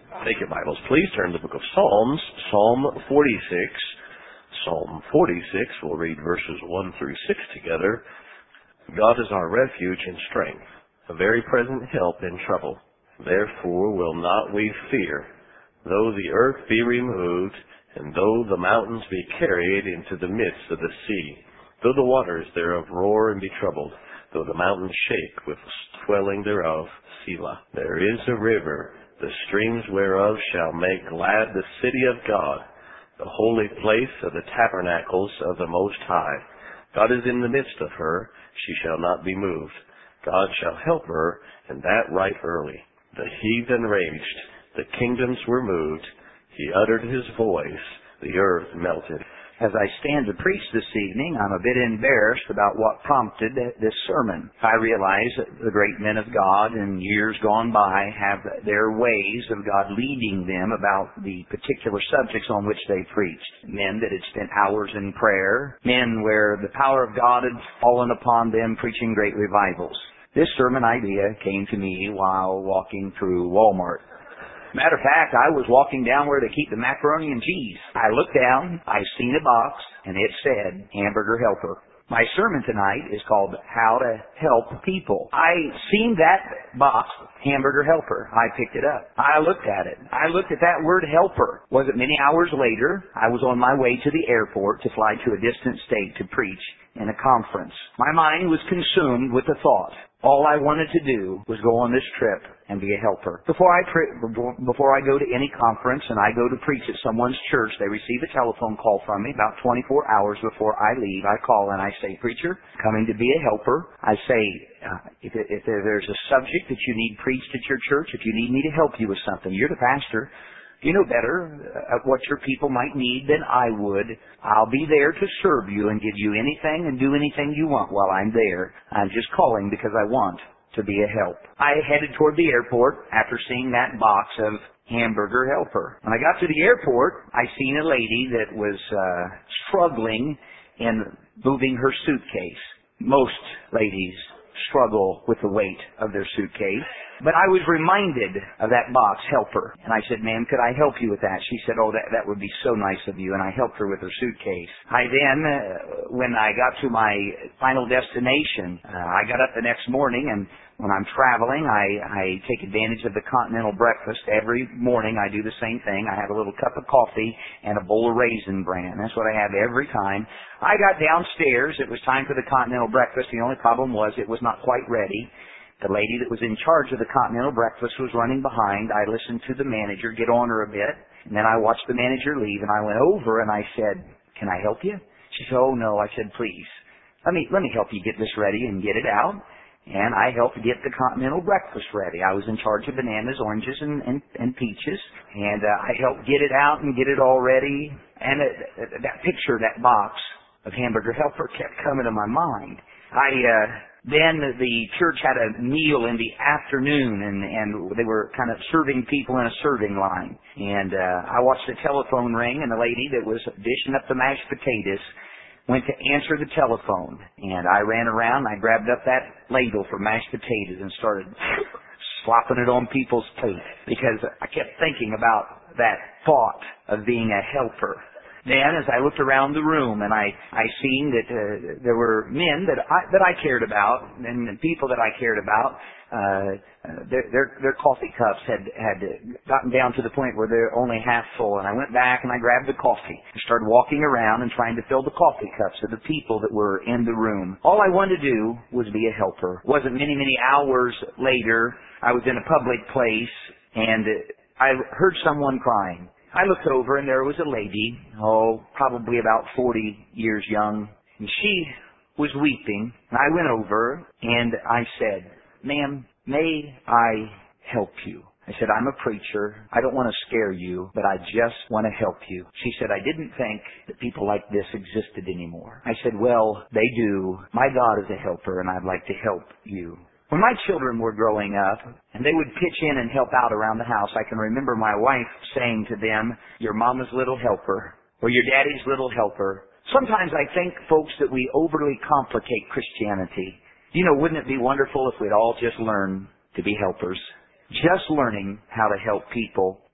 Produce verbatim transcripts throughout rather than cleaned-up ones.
Take your Bibles, please. Turn to the book of Psalms, Psalm forty-six. Psalm forty-six, we'll read verses one through six together. God is our refuge and strength, a very present help in trouble. Therefore will not we fear, though the earth be removed, and though the mountains be carried into the midst of the sea, though the waters thereof roar and be troubled, though the mountains shake with the swelling thereof, Selah. There is a river, the streams whereof shall make glad the city of God, the holy place of the tabernacles of the Most High. God is in the midst of her, she shall not be moved. God shall help her, and that right early. The heathen raged, the kingdoms were moved. He uttered his voice, the earth melted. As I stand to preach this evening, I'm a bit embarrassed about what prompted this sermon. I realize that the great men of God in years gone by have their ways of God leading them about the particular subjects on which they preached. Men that had spent hours in prayer, men where the power of God had fallen upon them preaching great revivals. This sermon idea came to me while walking through Walmart. Matter of fact, I was walking down where they keep the macaroni and cheese. I looked down, I seen a box, and it said, Hamburger Helper. My sermon tonight is called How to Help People. I seen that box, Hamburger Helper. I picked it up. I looked at it. I looked at that word helper. Wasn't many hours later, I was on my way to the airport to fly to a distant state to preach in a conference. My mind was consumed with the thought, all I wanted to do was go on this trip and be a helper. Before I pre- before I go to any conference and I go to preach at someone's church, they receive a telephone call from me about twenty-four hours before I leave. I call and I say, Preacher, coming to be a helper. I say, uh, if, if there's a subject that you need preached at your church, if you need me to help you with something, you're the pastor. You know better uh, what your people might need than I would. I'll be there to serve you and give you anything and do anything you want while I'm there. I'm just calling because I want to be a help. I headed toward the airport after seeing that box of Hamburger Helper. When I got to the airport, I seen a lady that was uh, struggling in moving her suitcase. Most ladies struggle with the weight of their suitcase. But I was reminded of that box, helper. And I said, ma'am, could I help you with that? She said, oh, that, that would be so nice of you. And I helped her with her suitcase. I then, uh, when I got to my final destination, uh, I got up the next morning, and when I'm traveling, I, I take advantage of the continental breakfast. Every morning I do the same thing. I have a little cup of coffee and a bowl of Raisin Bran. That's what I have every time. I got downstairs. It was time for the continental breakfast. The only problem was it was not quite ready. The lady that was in charge of the continental breakfast was running behind. I listened to the manager get on her a bit, and then I watched the manager leave, and I went over and I said, can I help you? She said, oh no. I said, please, let me, let me help you get this ready and get it out. And I helped get the continental breakfast ready. I was in charge of bananas, oranges, and, and, and peaches, and uh, I helped get it out and get it all ready. And uh, that picture, that box of Hamburger Helper kept coming to my mind. I, uh, Then the church had a meal in the afternoon, and, and they were kind of serving people in a serving line. And uh, I watched the telephone ring, and the lady that was dishing up the mashed potatoes went to answer the telephone. And I ran around, and I grabbed up that ladle for mashed potatoes and started slopping it on people's plates, because I kept thinking about that thought of being a helper. Then, as I looked around the room, and I, I seen that uh, there were men that I, that I cared about, and people that I cared about, uh, their, their, their coffee cups had, had gotten down to the point where they're only half full. And I went back and I grabbed the coffee and started walking around and trying to fill the coffee cups of the people that were in the room. All I wanted to do was be a helper. It wasn't many, many hours later, I was in a public place, and I heard someone crying. I looked over, and there was a lady, oh, probably about forty years young, and she was weeping. And I went over, and I said, ma'am, may I help you? I said, I'm a preacher. I don't want to scare you, but I just want to help you. She said, I didn't think that people like this existed anymore. I said, well, they do. My God is a helper, and I'd like to help you. When my children were growing up, and they would pitch in and help out around the house, I can remember my wife saying to them, your mama's little helper, or your daddy's little helper. Sometimes I think, folks, that we overly complicate Christianity. You know, wouldn't it be wonderful if we'd all just learn to be helpers? Just learning how to help people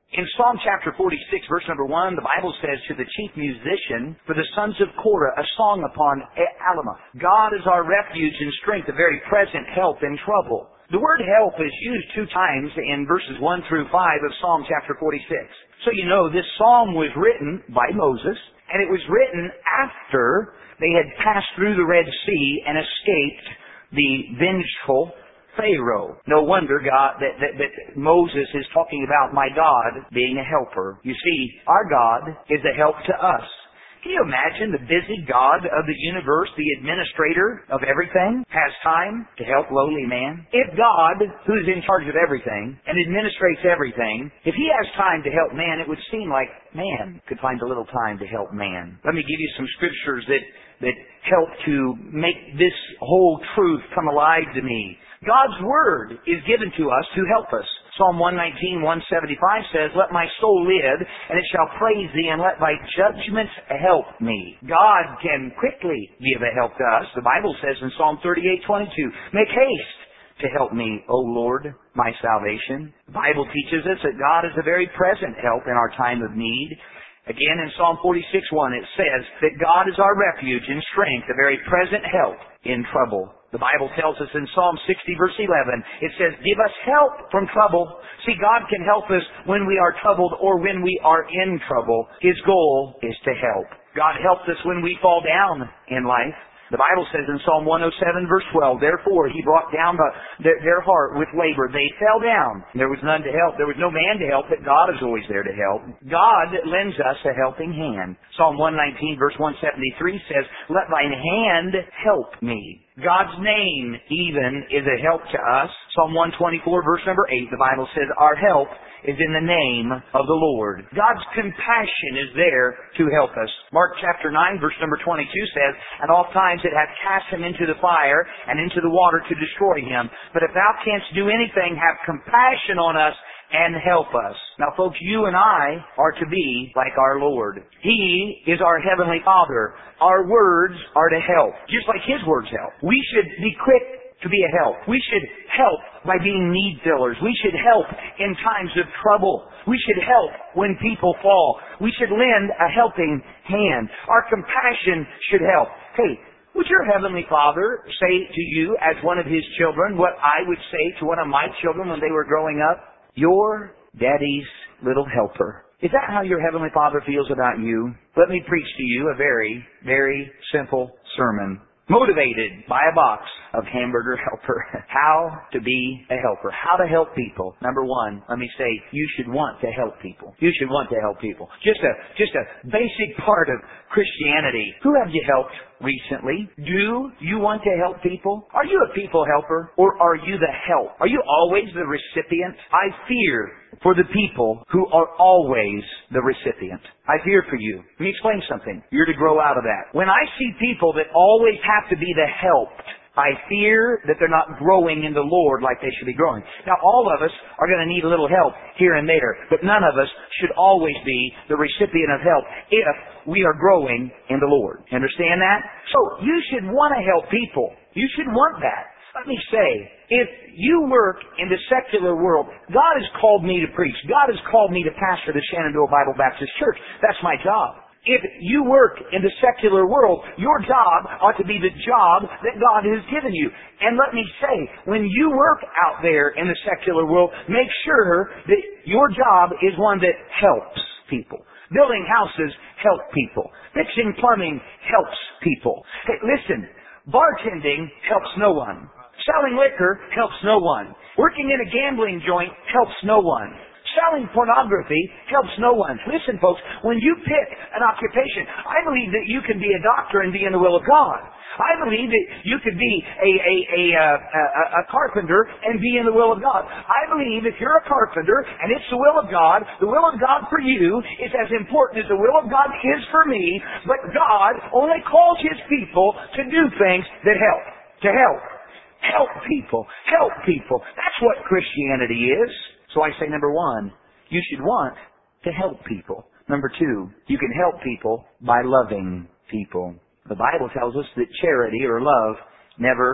In Psalm chapter forty-six, verse number one, the Bible says, to the chief musician, for the sons of Korah, a song upon Alamoth. God is our refuge and strength, a very present help in trouble. The word help is used two times in verses one through five of Psalm chapter forty-six. So you know this psalm was written by Moses, and it was written after they had passed through the Red Sea and escaped the vengeful Pharaoh. No wonder God that, that, that Moses is talking about my God being a helper. You see, our God is a help to us. Can you imagine the busy God of the universe, the administrator of everything, has time to help lowly man? If God, who's in charge of everything and administrates everything, if He has time to help man, it would seem like man could find a little time to help man. Let me give you some scriptures that, that help to make this whole truth come alive to me. God's Word is given to us to help us. Psalm one nineteen, one seventy-five says, let my soul live, and it shall praise Thee, and let Thy judgments help me. God can quickly give a help to us. The Bible says in Psalm thirty-eight, twenty-two, make haste to help me, O Lord, my salvation. The Bible teaches us that God is a very present help in our time of need. Again, in Psalm forty-six, one, it says that God is our refuge and strength, a very present help in trouble. The Bible tells us in Psalm sixty, verse eleven, it says, give us help from trouble. See, God can help us when we are troubled or when we are in trouble. His goal is to help. God helps us when we fall down in life. The Bible says in Psalm one oh seven, verse twelve, therefore He brought down the, their, their heart with labor. They fell down. There was none to help. There was no man to help, but God is always there to help. God lends us a helping hand. Psalm one nineteen, verse one seventy-three says, let Thine hand help me. God's name even is a help to us. Psalm one twenty-four, verse number eight, the Bible says, our help is in the name of the Lord. God's compassion is there to help us. Mark chapter nine, verse number twenty-two says, and oft times it hath cast him into the fire and into the water to destroy him. But if thou canst do anything, have compassion on us and help us. Now folks, you and I are to be like our Lord. He is our Heavenly Father. Our words are to help, just like His words help. We should be quick to be a help. We should help by being need fillers. We should help in times of trouble. We should help when people fall. We should lend a helping hand. Our compassion should help. Hey, would your Heavenly Father say to you as one of His children what I would say to one of my children when they were growing up? You're Daddy's little helper. Is that how your Heavenly Father feels about you? Let me preach to you a very, very simple sermon. Motivated by a box of Hamburger Helper. How to be a helper. How to help people. Number one, let me say, you should want to help people. You should want to help people. Just a, just a basic part of Christianity. Who have you helped recently? Do you want to help people? Are you a people helper? Or are you the help? Are you always the recipient? I fear for the people who are always the recipient. I fear for you. Let me explain something. You're to grow out of that. When I see people that always have to be the helped, I fear that they're not growing in the Lord like they should be growing. Now, all of us are going to need a little help here and there, but none of us should always be the recipient of help if we are growing in the Lord. Understand that? So, you should want to help people. You should want that. Let me say, if you work in the secular world, God has called me to preach. God has called me to pastor the Shenandoah Bible Baptist Church. That's my job. If you work in the secular world, your job ought to be the job that God has given you. And let me say, when you work out there in the secular world, make sure that your job is one that helps people. Building houses help people. Fixing plumbing helps people. Hey, listen, bartending helps no one. Selling liquor helps no one. Working in a gambling joint helps no one. Selling pornography helps no one. Listen, folks, when you pick an occupation, I believe that you can be a doctor and be in the will of God. I believe that you could be a, a, a, a, a carpenter and be in the will of God. I believe if you're a carpenter and it's the will of God, the will of God for you is as important as the will of God is for me, but God only calls His people to do things that help. To help. Help people. Help people. That's what Christianity is. So I say, number one, you should want to help people. Number two, you can help people by loving people. The Bible tells us that charity or love never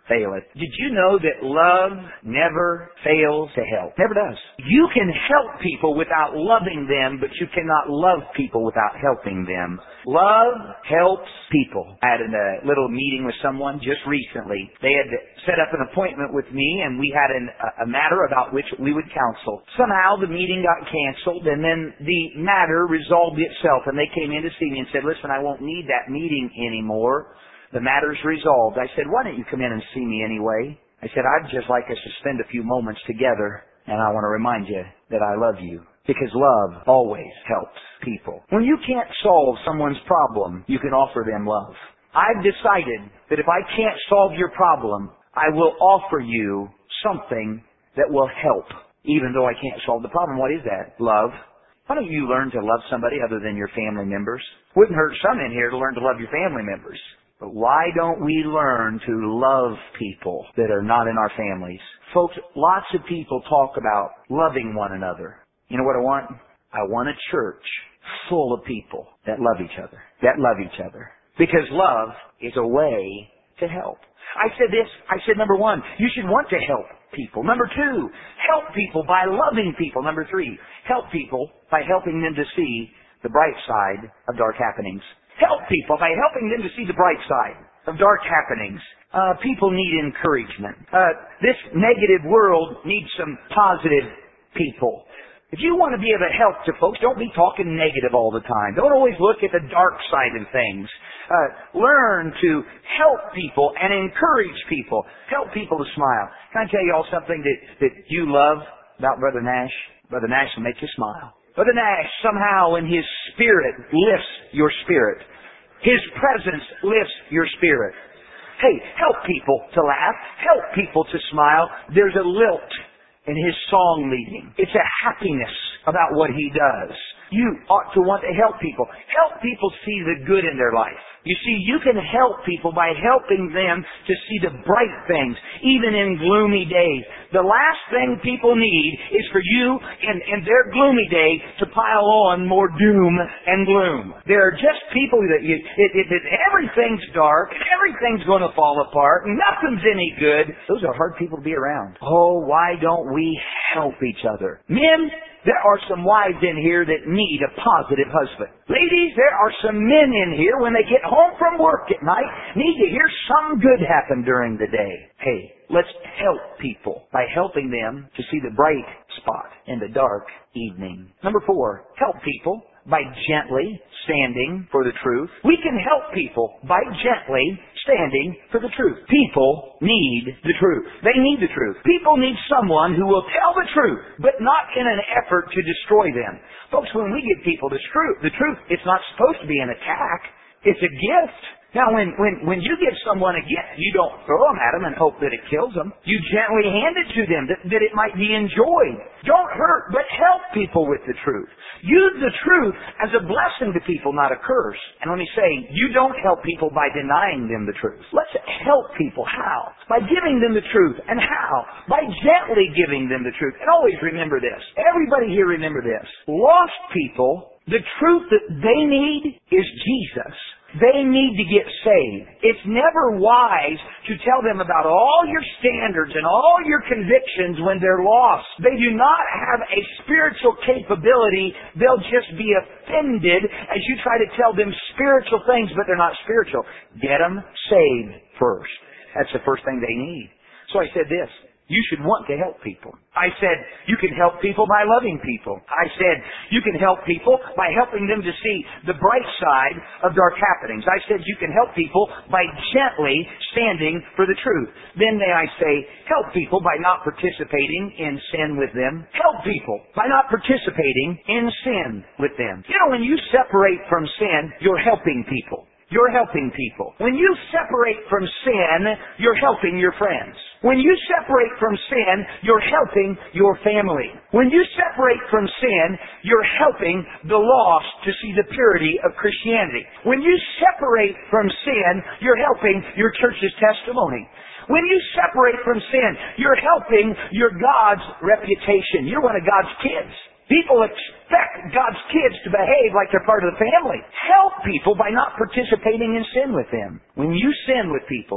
faileth. Did you know that love never fails to help? Never does. You can help people without loving them, but you cannot love people without helping them. Love helps people. I had a little meeting with someone just recently. They had set up an appointment with me, and we had an, a matter about which we would counsel. Somehow the meeting got canceled, and then the matter resolved itself, and they came in to see me and said, listen, I won't need that meeting anymore. The matter's resolved. I said, why don't you come in and see me anyway? I said, I'd just like us to spend a few moments together, and I want to remind you that I love you. Because love always helps people. When you can't solve someone's problem, you can offer them love. I've decided that if I can't solve your problem, I will offer you something that will help, even though I can't solve the problem. What is that? Love. Why don't you learn to love somebody other than your family members? Wouldn't hurt some in here to learn to love your family members. But why don't we learn to love people that are not in our families? Folks, lots of people talk about loving one another. You know what I want? I want a church full of people that love each other, that love each other. Because love is a way to help. I said this, I said number one, you should want to help people. Number two, help people by loving people. Number three, help people by helping them to see the bright side of dark happenings. Help people by helping them to see the bright side of dark happenings. Uh, people need encouragement. Uh, this negative world needs some positive people. If you want to be of a help to folks, don't be talking negative all the time. Don't always look at the dark side of things. Uh, learn to help people and encourage people. Help people to smile. Can I tell you all something that, that you love about Brother Nash? Brother Nash will make you smile. Brother Nash, somehow in his spirit, lifts your spirit. His presence lifts your spirit. Hey, help people to laugh. Help people to smile. There's a lilt in his song leading. It's a happiness about what he does. You ought to want to help people. Help people see the good in their life. You see, you can help people by helping them to see the bright things, even in gloomy days. The last thing people need is for you, in, in their gloomy day, to pile on more doom and gloom. There are just people that you, it, it, it, everything's dark, everything's going to fall apart, nothing's any good. Those are hard people to be around. Oh, why don't we help each other? Men, there are some wives in here that need a positive husband. Ladies, there are some men in here when they get home from work at night need to hear some good happen during the day. Hey, let's help people by helping them to see the bright spot in the dark evening. Number four, help people by gently standing for the truth. We can help people by gently standing for the truth. People need the truth. They need the truth. People need someone who will tell the truth, but not in an effort to destroy them. Folks, when we give people the truth, the truth, it's not supposed to be an attack. It's a gift. Now, when, when, when you give someone a gift, you don't throw them at them and hope that it kills them. You gently hand it to them that, that it might be enjoyed. Don't hurt, but help people with the truth. Use the truth as a blessing to people, not a curse. And let me say, you don't help people by denying them the truth. Let's help people. How? By giving them the truth. And how? By gently giving them the truth. And always remember this. Everybody here remember this. Lost people, the truth that they need is Jesus. They need to get saved. It's never wise to tell them about all your standards and all your convictions when they're lost. They do not have a spiritual capability. They'll just be offended as you try to tell them spiritual things, but they're not spiritual. Get them saved first. That's the first thing they need. So I said this. You should want to help people. I said, you can help people by loving people. I said, you can help people by helping them to see the bright side of dark happenings. I said, you can help people by gently standing for the truth. Then may I say, help people by not participating in sin with them. Help people by not participating in sin with them. You know, when you separate from sin, you're helping people. You're helping people. When you separate from sin, you're helping your friends. When you separate from sin, you're helping your family. When you separate from sin, you're helping the lost to see the purity of Christianity. When you separate from sin, you're helping your church's testimony. When you separate from sin, you're helping your God's reputation. You're one of God's kids. People expect God's kids to behave like they're part of the family. Help people by not participating in sin with them. When you sin with people,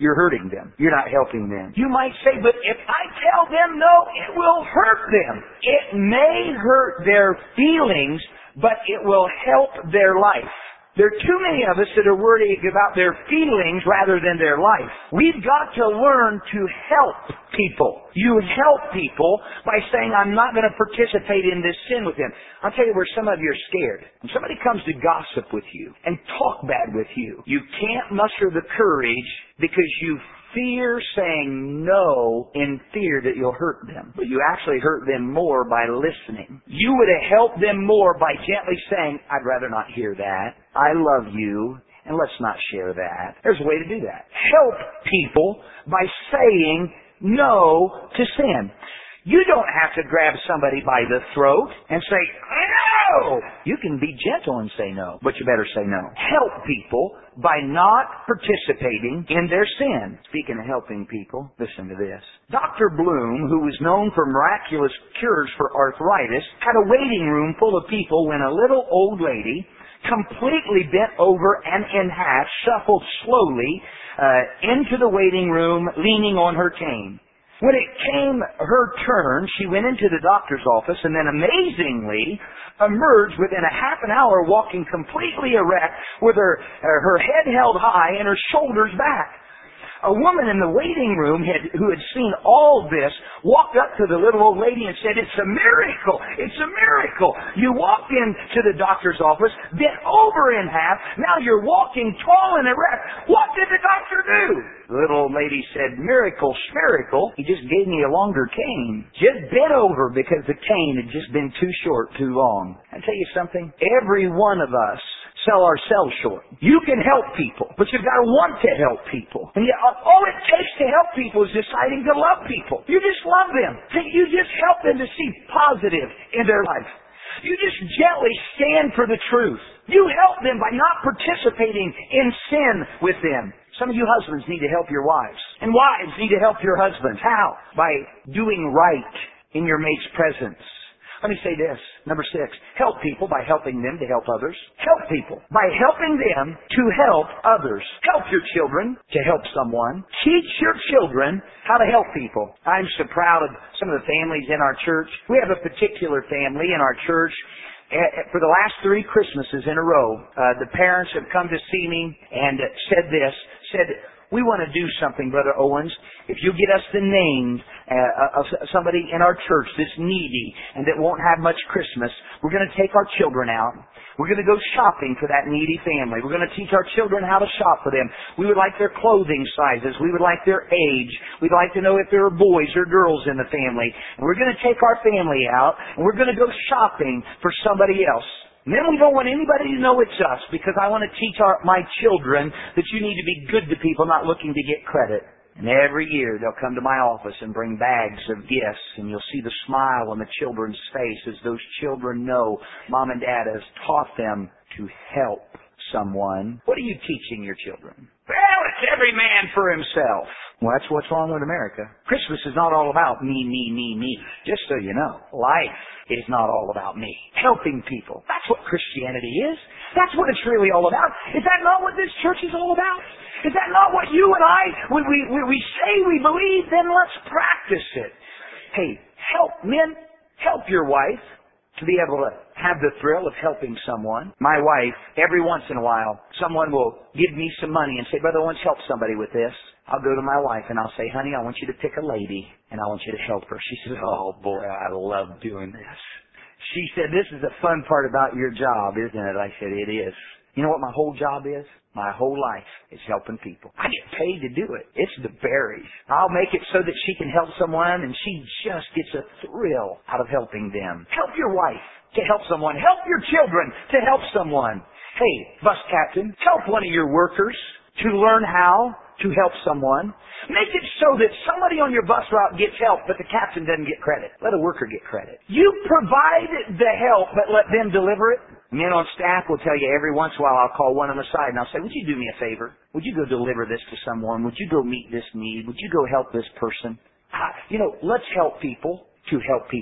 you're hurting them. You're not helping them. You might say, but if I tell them no, it will hurt them. It may hurt their feelings, but it will help their life. There are too many of us that are worried about their feelings rather than their life. We've got to learn to help people. You help people by saying, I'm not going to participate in this sin with them. I'll tell you where some of you are scared. When somebody comes to gossip with you and talk bad with you, you can't muster the courage because you fear saying no in fear that you'll hurt them. But you actually hurt them more by listening. You would have helped them more by gently saying, I'd rather not hear that. I love you, and let's not share that. There's a way to do that. Help people by saying no to sin. You don't have to grab somebody by the throat and say, no! You can be gentle and say no, but you better say no. Help people by not participating in their sin. Speaking of helping people, listen to this. Doctor Bloom, who was known for miraculous cures for arthritis, had a waiting room full of people when a little old lady, completely bent over and in half, shuffled slowly uh, into the waiting room, leaning on her cane. When it came her turn, she went into the doctor's office and then amazingly emerged within a half an hour walking completely erect with her, her head held high and her shoulders back. A woman in the waiting room had, who had seen all this walked up to the little old lady and said, it's a miracle! It's a miracle! You walked into the doctor's office, bent over in half, now you're walking tall and erect. What did the doctor do? The little old lady said, miracle, miracle. He just gave me a longer cane. Just bent over because the cane had just been too short, too long. I'll tell you something. Every one of us sell ourselves short. You can help people, but you've got to want to help people. And yet, all it takes to help people is deciding to love people. You just love them. You just help them to see positive in their life. You just gently stand for the truth. You help them by not participating in sin with them. Some of you husbands need to help your wives. And wives need to help your husbands. How? By doing right in your mate's presence. Let me say this. Number six, help people by helping them to help others. Help people by helping them to help others. Help your children to help someone. Teach your children how to help people. I'm so proud of some of the families in our church. We have a particular family in our church. For the last three Christmases in a row, uh, the parents have come to see me and said this, said, we want to do something, Brother Owens. If you get us the name uh, of somebody in our church that's needy and that won't have much Christmas, we're going to take our children out. We're going to go shopping for that needy family. We're going to teach our children how to shop for them. We would like their clothing sizes. We would like their age. We'd like to know if there are boys or girls in the family. And we're going to take our family out and we're going to go shopping for somebody else. And then we don't want anybody to know it's us because I want to teach our, my children that you need to be good to people, not looking to get credit. And every year they'll come to my office and bring bags of gifts, and you'll see the smile on the children's face as those children know Mom and Dad has taught them to help someone. What are you teaching your children? Well, it's every man for himself. Well, that's what's wrong with America. Christmas is not all about me, me, me, me. Just so you know, life is not all about me. Helping people. That's what Christianity is. That's what it's really all about. Is that not what this church is all about? Is that not what you and I, when we, we, we say we believe, then let's practice it. Hey, help men, help your wife to be able to have the thrill of helping someone. My wife, every once in a while, someone will give me some money and say, Brother, let's help somebody with this. I'll go to my wife and I'll say, honey, I want you to pick a lady and I want you to help her. She says, oh boy, I love doing this. She said, this is the fun part about your job, isn't it? I said, it is. You know what my whole job is? My whole life is helping people. I get paid to do it. It's the berries. I'll make it so that she can help someone and she just gets a thrill out of helping them. Help your wife to help someone. Help your children to help someone. Hey, bus captain, help one of your workers to learn how to help someone. Make it so that somebody on your bus route gets help, but the captain doesn't get credit. Let a worker get credit. You provide the help, but let them deliver it. Men on staff will tell you every once in a while I'll call one on the side and I'll say, would you do me a favor? Would you go deliver this to someone? Would you go meet this need? Would you go help this person? Uh, you know, let's help people to help people.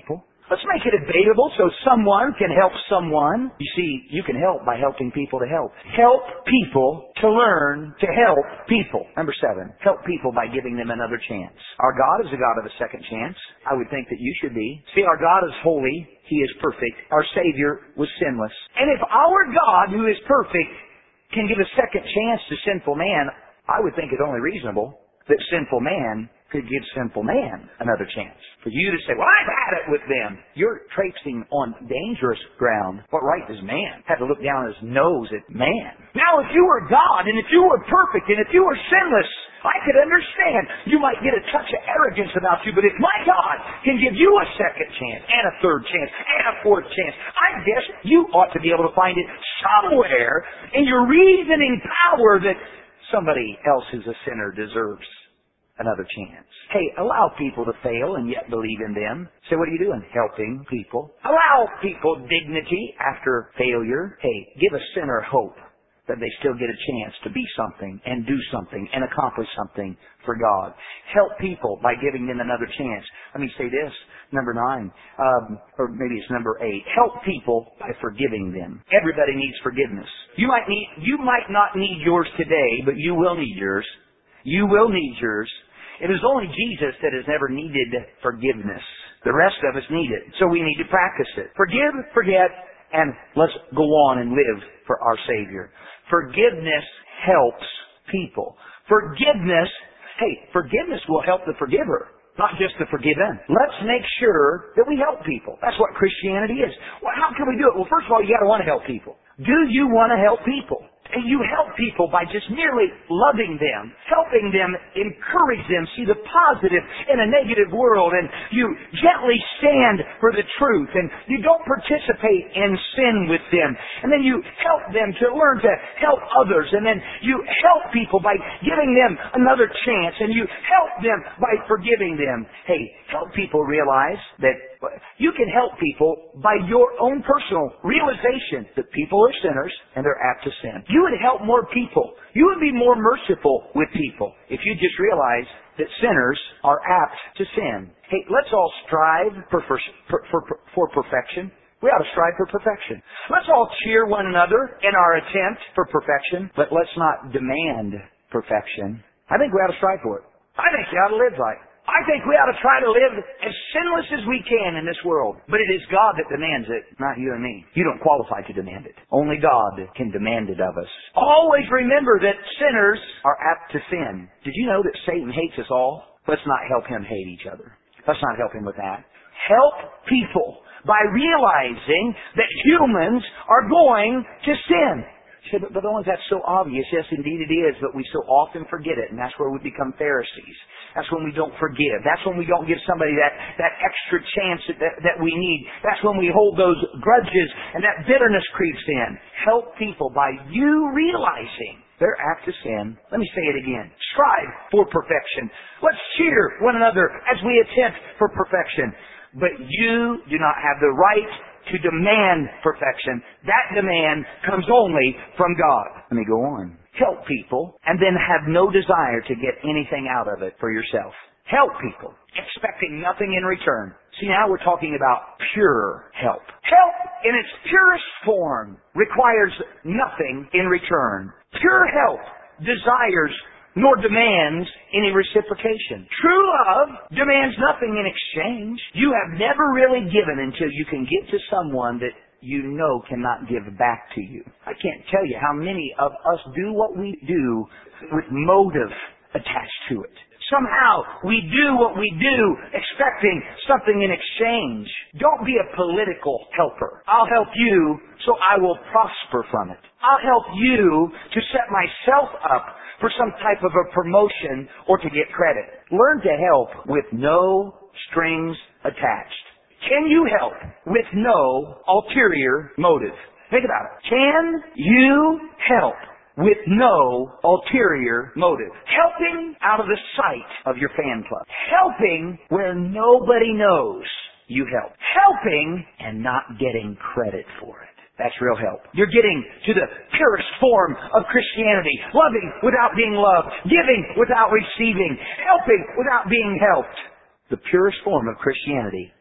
Let's make it debatable so someone can help someone. You see, you can help by helping people to help. Help people to learn to help people. Number seven, help people by giving them another chance. Our God is a God of a second chance. I would think that you should be. See, our God is holy. He is perfect. Our Savior was sinless. And if our God, who is perfect, can give a second chance to sinful man, I would think it's only reasonable that sinful man could give sinful man another chance. For you to say, well, I've had it with them. You're traipsing on dangerous ground. What right does man have to look down his nose at man? Now, if you were God, and if you were perfect, and if you were sinless, I could understand. You might get a touch of arrogance about you, but if my God can give you a second chance, and a third chance, and a fourth chance, I guess you ought to be able to find it somewhere in your reasoning power that somebody else who's a sinner deserves another chance. Hey, allow people to fail and yet believe in them. So what are you doing? Helping people. Allow people dignity after failure. Hey, give a sinner hope that they still get a chance to be something and do something and accomplish something for God. Help people by giving them another chance. Let me say this, number nine, um, or maybe it's number eight. Help people by forgiving them. Everybody needs forgiveness. You might need, you might not need yours today, but you will need yours. You will need yours. It is only Jesus that has never needed forgiveness. The rest of us need it. So we need to practice it. Forgive, forget, and let's go on and live for our Savior. Forgiveness helps people. Forgiveness, hey, forgiveness will help the forgiver, not just the forgiven. Let's make sure that we help people. That's what Christianity is. Well, how can we do it? Well, first of all, you got to want to help people. Do you want to help people? And you help people by just merely loving them, helping them, encourage them, see the positive in a negative world, and you gently stand for the truth, and you don't participate in sin with them, and then you help them to learn to help others, and then you help people by giving them another chance, and you help them by forgiving them. Hey, help people realize that you can help people by your own personal realization that people are sinners and they're apt to sin. You would help more people. You would be more merciful with people if you just realize that sinners are apt to sin. Hey, let's all strive for, for, for, for perfection. We ought to strive for perfection. Let's all cheer one another in our attempt for perfection, but let's not demand perfection. I think we ought to strive for it. I think you ought to live right. I think we ought to try to live as sinless as we can in this world. But it is God that demands it, not you and me. You don't qualify to demand it. Only God can demand it of us. Always remember that sinners are apt to sin. Did you know that Satan hates us all? Let's not help him hate each other. Let's not help him with that. Help people by realizing that humans are going to sin. But, but only that's so obvious. Yes, indeed it is, but we so often forget it, and that's where we become Pharisees. That's when we don't forgive. That's when we don't give somebody that, that extra chance that, that we need. That's when we hold those grudges, and that bitterness creeps in. Help people by you realizing they're apt to sin. Let me say it again. Strive for perfection. Let's cheer one another as we attempt for perfection. But you do not have the right to demand perfection. That demand comes only from God. Let me go on. Help people and then have no desire to get anything out of it for yourself. Help people, expecting nothing in return. See, now we're talking about pure help. Help in its purest form requires nothing in return. Pure help desires nor demands any reciprocation. True love demands nothing in exchange. You have never really given until you can get to someone that you know cannot give back to you. I can't tell you how many of us do what we do with motive attached to it. Somehow we do what we do expecting something in exchange. Don't be a political helper. I'll help you so I will prosper from it. I'll help you to set myself up for some type of a promotion or to get credit. Learn to help with no strings attached. Can you help with no ulterior motive? Think about it. Can you help with no ulterior motive? Helping out of the sight of your fan club. Helping where nobody knows you help. Helping and not getting credit for it. That's real help. You're getting to the purest form of Christianity. Loving without being loved. Giving without receiving. Helping without being helped. The purest form of Christianity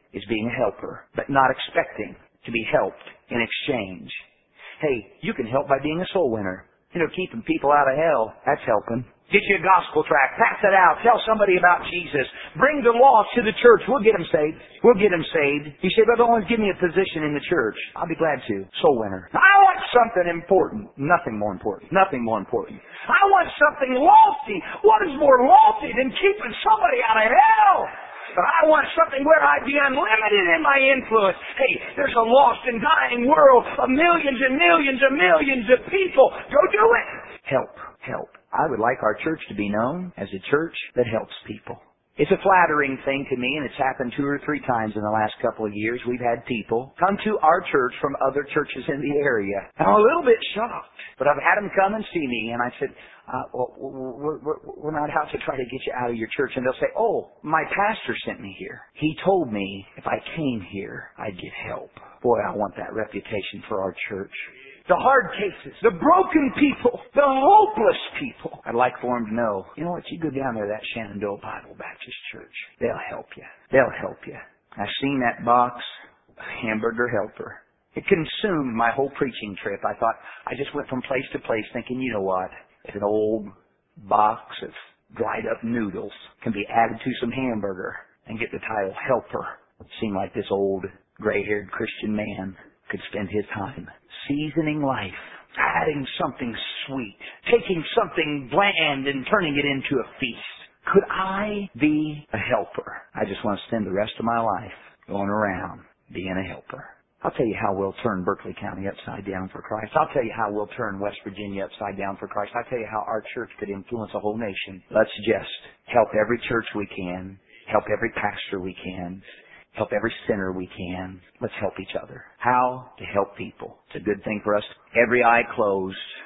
is being a helper, but not expecting to be helped in exchange. Hey, you can help by being a soul winner. You know, keeping people out of hell, that's helping. Get you a gospel tract, pass it out, tell somebody about Jesus. Bring the lost to the church, we'll get them saved. We'll get them saved. You say, but don't give me a position in the church. I'll be glad to. Soul winner. I want something important. Nothing more important. Nothing more important. I want something lofty. What is more lofty than keeping somebody out of hell? But I want something where I be unlimited in my influence. Hey, there's a lost and dying world of millions and millions and millions of people. Go do it. Help, help. I would like our church to be known as a church that helps people. It's a flattering thing to me, and it's happened two or three times in the last couple of years. We've had people come to our church from other churches in the area. I'm a little bit shocked, but I've had them come and see me, and I said, uh, well, we're, we're, we're not out to try to get you out of your church. And they'll say, oh, my pastor sent me here. He told me if I came here, I'd get help. Boy, I want that reputation for our church. The hard cases, the broken people, the hopeless people. I'd like for them to know, you know what, you go down there to that Shenandoah Bible Baptist Church. They'll help you. They'll help you. I've seen that box, hamburger helper. It consumed my whole preaching trip. I thought, I just went from place to place thinking, you know what, if an old box of dried up noodles can be added to some hamburger and get the title helper, it seemed like this old gray-haired Christian man could spend his time seasoning life, adding something sweet, taking something bland and turning it into a feast. Could I be a helper? I just want to spend the rest of my life going around being a helper. I'll tell you how we'll turn Berkeley County upside down for Christ. I'll tell you how we'll turn West Virginia upside down for Christ. I'll tell you how our church could influence a whole nation. Let's just help every church we can, help every pastor we can, help every sinner we can. Let's help each other. How? To help people. It's a good thing for us. Every eye closed.